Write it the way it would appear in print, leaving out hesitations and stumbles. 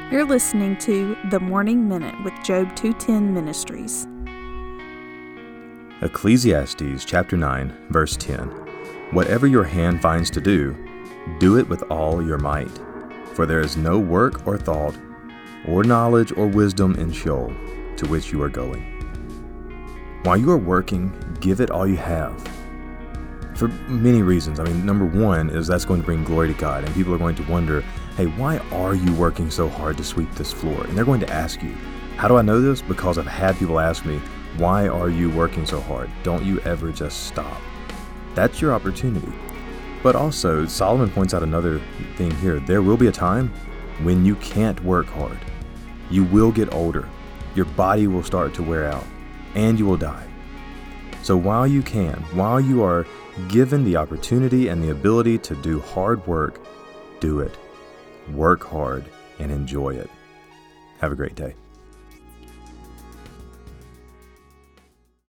You're listening to The Morning Minute with Job 210 Ministries. Ecclesiastes chapter 9, verse 10. Whatever your hand finds to do, do it with all your might. For there is no work or thought, or knowledge or wisdom in Sheol, to which you are going. While you are working, give it all you have. For many reasons. Number one is that's going to bring glory to God, and people are going to wonder, hey, why are you working so hard to sweep this floor? And they're going to ask you, how do I know this? Because I've had people ask me, why are you working so hard? Don't you ever just stop? That's your opportunity. But also, Solomon points out another thing here. There will be a time when you can't work hard. You will get older. Your body will start to wear out, and you will die. So while you can, while you are given the opportunity and the ability to do hard work, do it. Work hard and enjoy it. Have a great day.